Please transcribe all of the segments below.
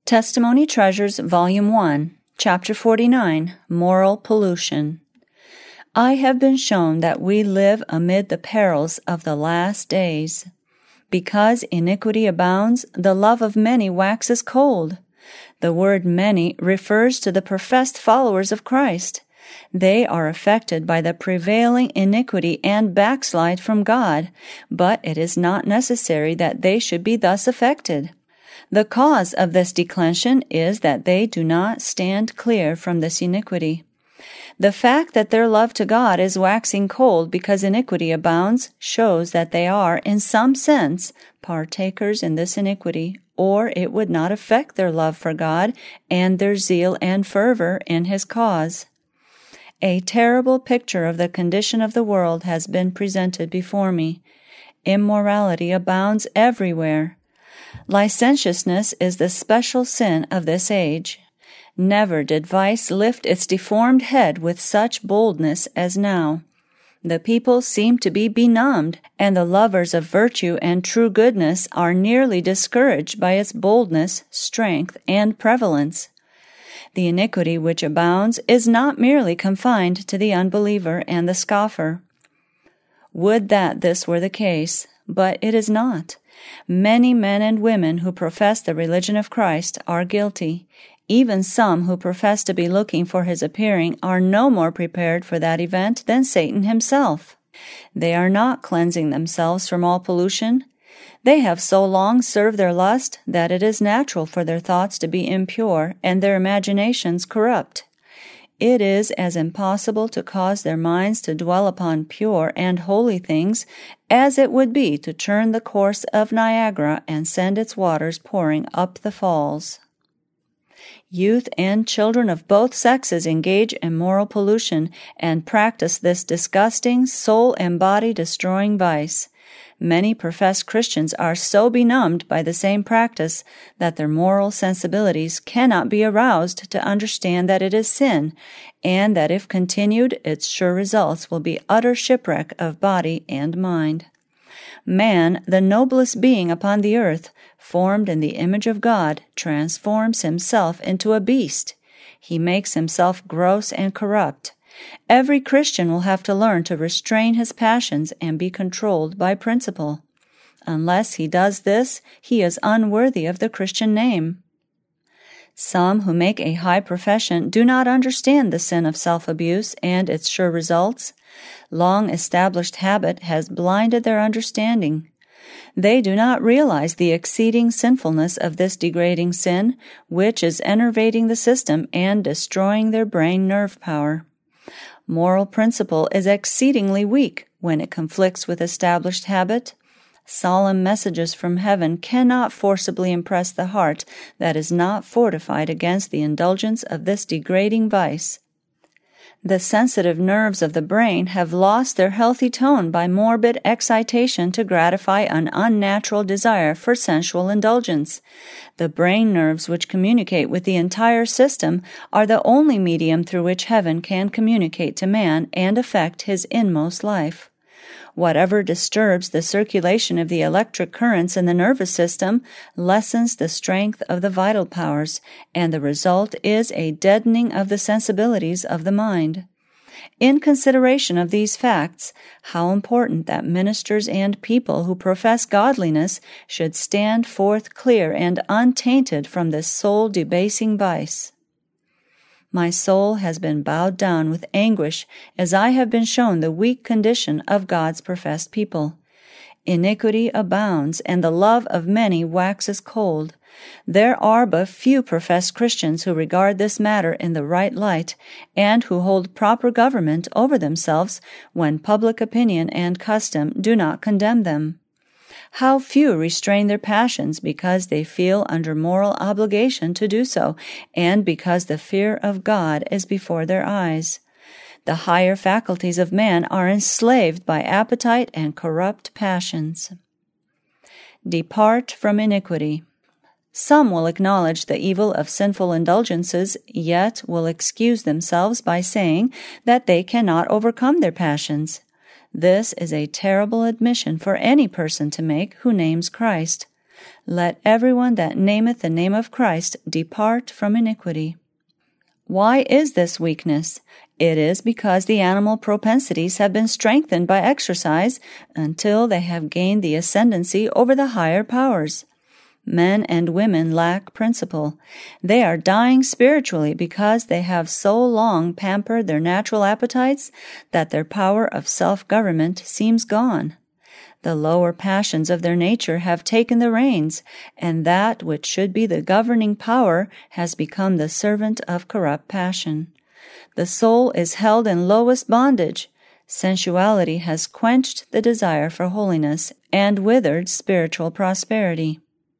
Testimony Treasures, Volume 1, Chapter 49, Moral Pollution. I have been shown that we live amid the perils of the last days. Because iniquity abounds, the love of many waxes cold. The word many refers to the professed followers of Christ. They are affected by the prevailing iniquity and backslide from God, but it is not necessary that they should be thus affected. The cause of this declension is that they do not stand clear from this iniquity. The fact that their love to God is waxing cold because iniquity abounds shows that they are, in some sense, partakers in this iniquity, or it would not affect their love for God and their zeal and fervor in His cause. A terrible picture of the condition of the world has been presented before me. Immorality abounds everywhere. Licentiousness is the special sin of this age. Never did vice lift its deformed head with such boldness as now. The people seem to be benumbed, and the lovers of virtue and true goodness are nearly discouraged by its boldness, strength, and prevalence. The iniquity which abounds is not merely confined to the unbeliever and the scoffer. Would that this were the case, but it is not. Many men and women who profess the religion of Christ are guilty. Even some who profess to be looking for His appearing are no more prepared for that event than Satan himself. They are not cleansing themselves from all pollution. They have so long served their lust that it is natural for their thoughts to be impure and their imaginations corrupt. It is as impossible to cause their minds to dwell upon pure and holy things as it would be to turn the course of Niagara and send its waters pouring up the falls. Youth and children of both sexes engage in moral pollution and practice this disgusting, soul and body destroying vice. Many professed Christians are so benumbed by the same practice that their moral sensibilities cannot be aroused to understand that it is sin, and that if continued, its sure results will be utter shipwreck of body and mind. Man, the noblest being upon the earth, formed in the image of God, transforms himself into a beast. He makes himself gross and corrupt. Every Christian will have to learn to restrain his passions and be controlled by principle. Unless he does this, he is unworthy of the Christian name. Some who make a high profession do not understand the sin of self-abuse and its sure results. Long-established habit has blinded their understanding. They do not realize the exceeding sinfulness of this degrading sin, which is enervating the system and destroying their brain nerve power. Moral principle is exceedingly weak when it conflicts with established habit. Solemn messages from heaven cannot forcibly impress the heart that is not fortified against the indulgence of this degrading vice. The sensitive nerves of the brain have lost their healthy tone by morbid excitation to gratify an unnatural desire for sensual indulgence. The brain nerves which communicate with the entire system are the only medium through which heaven can communicate to man and affect his inmost life. Whatever disturbs the circulation of the electric currents in the nervous system lessens the strength of the vital powers, and the result is a deadening of the sensibilities of the mind. In consideration of these facts, how important that ministers and people who profess godliness should stand forth clear and untainted from this soul-debasing vice. My soul has been bowed down with anguish as I have been shown the weak condition of God's professed people. Iniquity abounds, and the love of many waxes cold. There are but few professed Christians who regard this matter in the right light, and who hold proper government over themselves when public opinion and custom do not condemn them. How few restrain their passions because they feel under moral obligation to do so, and because the fear of God is before their eyes. The higher faculties of man are enslaved by appetite and corrupt passions. Depart from iniquity. Some will acknowledge the evil of sinful indulgences, yet will excuse themselves by saying that they cannot overcome their passions. This is a terrible admission for any person to make who names Christ. Let everyone that nameth the name of Christ depart from iniquity. Why is this weakness? It is because the animal propensities have been strengthened by exercise until they have gained the ascendancy over the higher powers. Men and women lack principle. They are dying spiritually because they have so long pampered their natural appetites that their power of self-government seems gone. The lower passions of their nature have taken the reins, and that which should be the governing power has become the servant of corrupt passion. The soul is held in lowest bondage. Sensuality has quenched the desire for holiness and withered spiritual prosperity.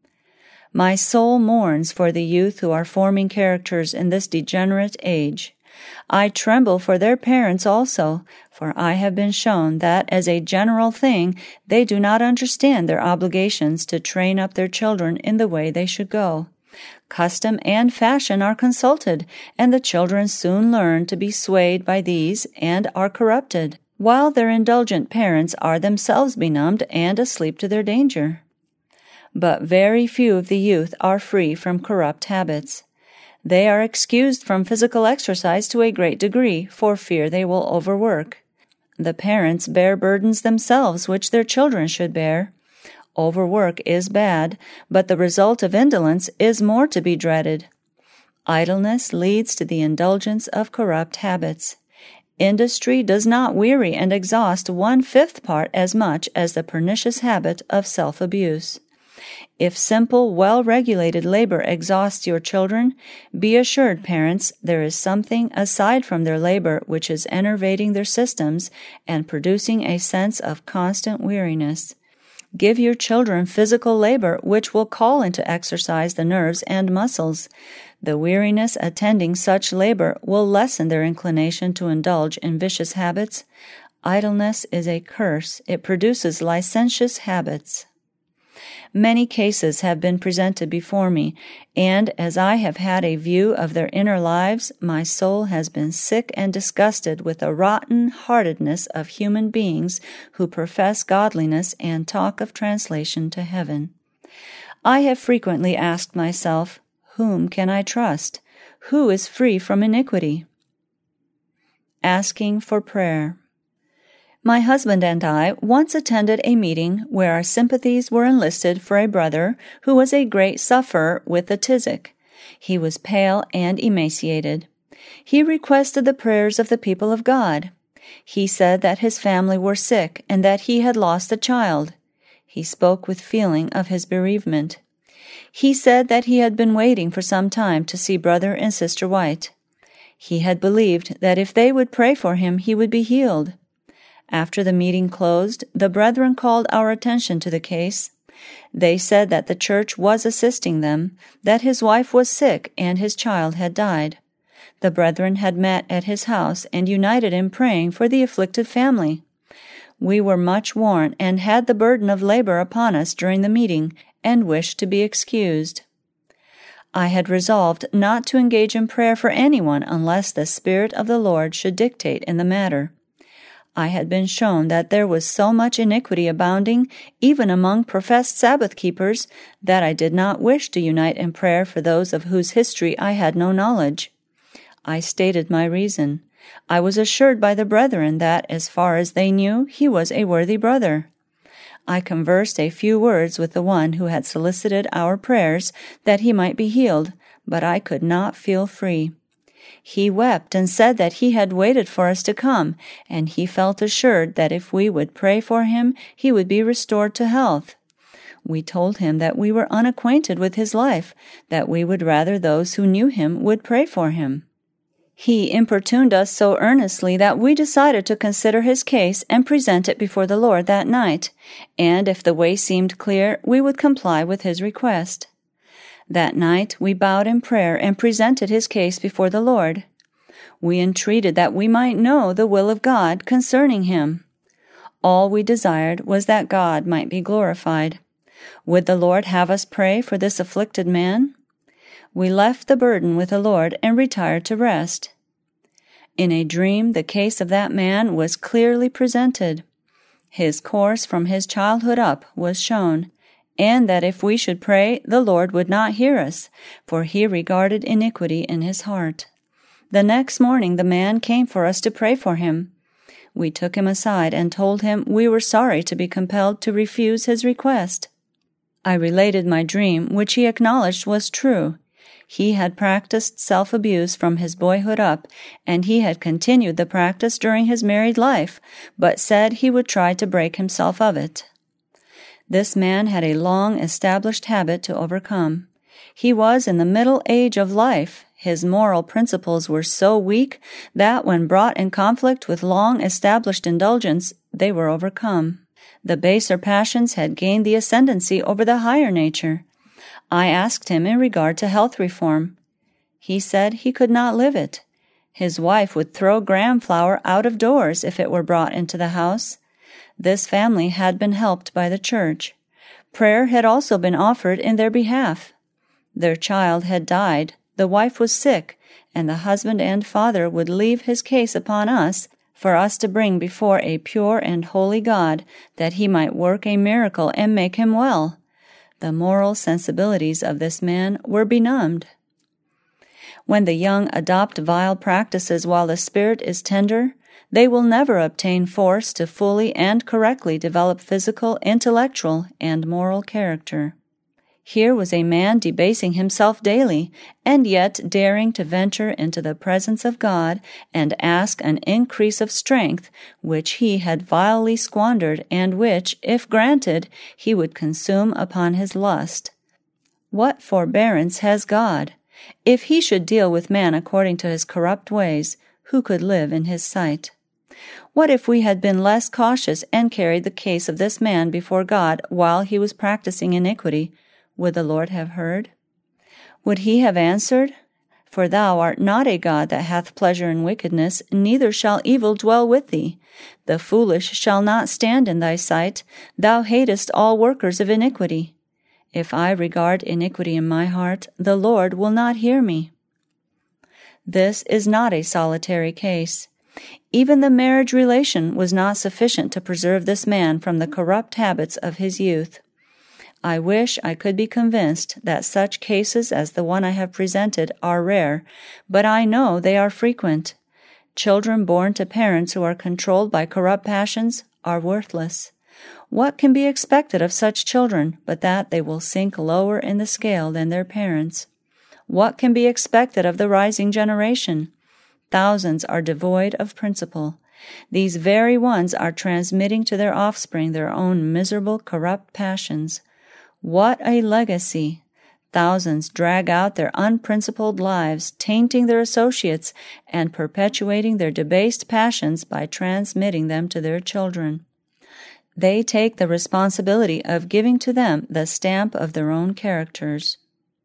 My soul mourns for the youth who are forming characters in this degenerate age. I tremble for their parents also, for I have been shown that as a general thing they do not understand their obligations to train up their children in the way they should go. Custom and fashion are consulted, and the children soon learn to be swayed by these and are corrupted, while their indulgent parents are themselves benumbed and asleep to their danger. But very few of the youth are free from corrupt habits. They are excused from physical exercise to a great degree for fear they will overwork. The parents bear burdens themselves which their children should bear. Overwork is bad, but the result of indolence is more to be dreaded. Idleness leads to the indulgence of corrupt habits. Industry does not weary and exhaust 1/5 part as much as the pernicious habit of self-abuse. If simple, well-regulated labor exhausts your children, be assured, parents, there is something aside from their labor which is enervating their systems and producing a sense of constant weariness. Give your children physical labor which will call into exercise the nerves and muscles. The weariness attending such labor will lessen their inclination to indulge in vicious habits. Idleness is a curse. It produces licentious habits. Many cases have been presented before me, and as I have had a view of their inner lives, my soul has been sick and disgusted with the rotten heartedness of human beings who profess godliness and talk of translation to heaven. I have frequently asked myself, whom can I trust? Who is free from iniquity? Asking for prayer. My husband and I once attended a meeting where our sympathies were enlisted for a brother who was a great sufferer with the tisic. He was pale and emaciated. He requested the prayers of the people of God. He said that his family were sick and that he had lost a child. He spoke with feeling of his bereavement. He said that he had been waiting for some time to see Brother and Sister White. He had believed that if they would pray for him, he would be healed. After the meeting closed, the brethren called our attention to the case. They said that the church was assisting them, that his wife was sick and his child had died. The brethren had met at his house and united in praying for the afflicted family. We were much worn and had the burden of labor upon us during the meeting, and wished to be excused. I had resolved not to engage in prayer for anyone unless the Spirit of the Lord should dictate in the matter. I had been shown that there was so much iniquity abounding, even among professed Sabbath-keepers, that I did not wish to unite in prayer for those of whose history I had no knowledge. I stated my reason. I was assured by the brethren that, as far as they knew, he was a worthy brother. I conversed a few words with the one who had solicited our prayers that he might be healed, but I could not feel free. He wept and said that he had waited for us to come, and he felt assured that if we would pray for him, he would be restored to health. We told him that we were unacquainted with his life, that we would rather those who knew him would pray for him. He importuned us so earnestly that we decided to consider his case and present it before the Lord that night, and if the way seemed clear, we would comply with his request. That night we bowed in prayer and presented his case before the Lord. We entreated that we might know the will of God concerning him. All we desired was that God might be glorified. Would the Lord have us pray for this afflicted man? We left the burden with the Lord and retired to rest. In a dream, the case of that man was clearly presented. His course from his childhood up was shown, and that if we should pray, the Lord would not hear us, for he regarded iniquity in his heart. The next morning the man came for us to pray for him. We took him aside and told him we were sorry to be compelled to refuse his request. I related my dream, which he acknowledged was true. He had practiced self-abuse from his boyhood up, and he had continued the practice during his married life, but said he would try to break himself of it. This man had a long-established habit to overcome. He was in the middle age of life. His moral principles were so weak that when brought in conflict with long-established indulgence, they were overcome. The baser passions had gained the ascendancy over the higher nature. I asked him in regard to health reform. He said he could not live it. His wife would throw graham flour out of doors if it were brought into the house. This family had been helped by the church. Prayer had also been offered in their behalf. Their child had died, the wife was sick, and the husband and father would leave his case upon us for us to bring before a pure and holy God, that he might work a miracle and make him well. The moral sensibilities of this man were benumbed. When the young adopt vile practices while the spirit is tender, they will never obtain force to fully and correctly develop physical, intellectual, and moral character. Here was a man debasing himself daily, and yet daring to venture into the presence of God and ask an increase of strength, which he had vilely squandered, and which, if granted, he would consume upon his lust. What forbearance has God? If he should deal with man according to his corrupt ways, who could live in his sight? What if we had been less cautious and carried the case of this man before God while he was practicing iniquity? Would the Lord have heard? Would he have answered? For thou art not a God that hath pleasure in wickedness, neither shall evil dwell with thee. The foolish shall not stand in thy sight. Thou hatest all workers of iniquity. If I regard iniquity in my heart, the Lord will not hear me. This is not a solitary case. Even the marriage relation was not sufficient to preserve this man from the corrupt habits of his youth. I wish I could be convinced that such cases as the one I have presented are rare, but I know they are frequent. Children born to parents who are controlled by corrupt passions are worthless. What can be expected of such children but that they will sink lower in the scale than their parents? What can be expected of the rising generation? Thousands are devoid of principle. These very ones are transmitting to their offspring their own miserable, corrupt passions. What a legacy! Thousands drag out their unprincipled lives, tainting their associates and perpetuating their debased passions by transmitting them to their children. They take the responsibility of giving to them the stamp of their own characters.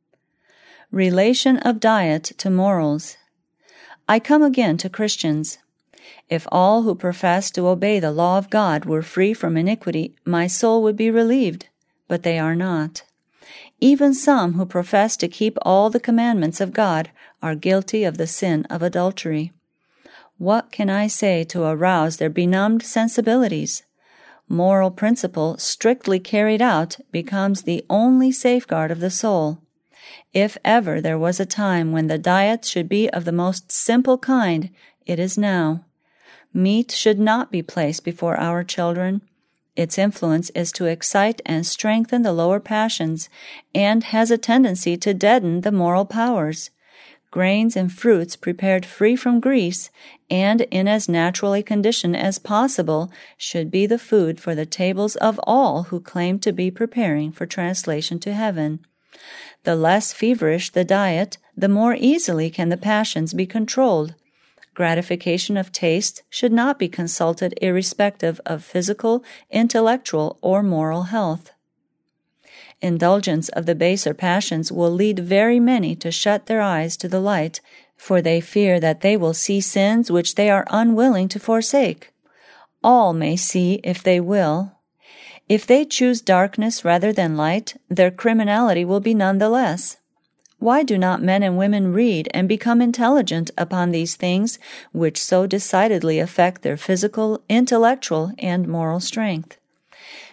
Relation of diet to morals. I come again to Christians. If all who profess to obey the law of God were free from iniquity, my soul would be relieved. But they are not. Even some who profess to keep all the commandments of God are guilty of the sin of adultery. What can I say to arouse their benumbed sensibilities? Moral principle, strictly carried out, becomes the only safeguard of the soul. If ever there was a time when the diet should be of the most simple kind, it is now. Meat should not be placed before our children. Its influence is to excite and strengthen the lower passions, and has a tendency to deaden the moral powers. Grains and fruits prepared free from grease, and in as natural a condition as possible, should be the food for the tables of all who claim to be preparing for translation to heaven. The less feverish the diet, the more easily can the passions be controlled. Gratification of taste should not be consulted irrespective of physical, intellectual, or moral health. Indulgence of the baser passions will lead very many to shut their eyes to the light, for they fear that they will see sins which they are unwilling to forsake. All may see if they will. If they choose darkness rather than light, their criminality will be none the less. Why do not men and women read and become intelligent upon these things which so decidedly affect their physical, intellectual, and moral strength?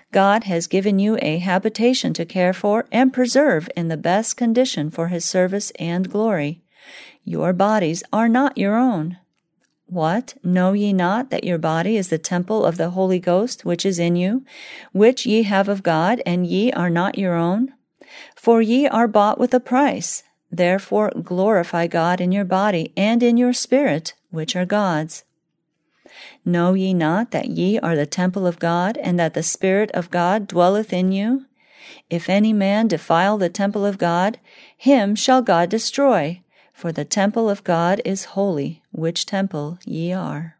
God has given you a habitation to care for and preserve in the best condition for His service and glory. Your bodies are not your own. What? Know ye not that your body is the temple of the Holy Ghost which is in you, which ye have of God, and ye are not your own? For ye are bought with a price. Therefore glorify God in your body and in your spirit, which are God's. Know ye not that ye are the temple of God, and that the Spirit of God dwelleth in you? If any man defile the temple of God, him shall God destroy. For the temple of God is holy, which temple ye are.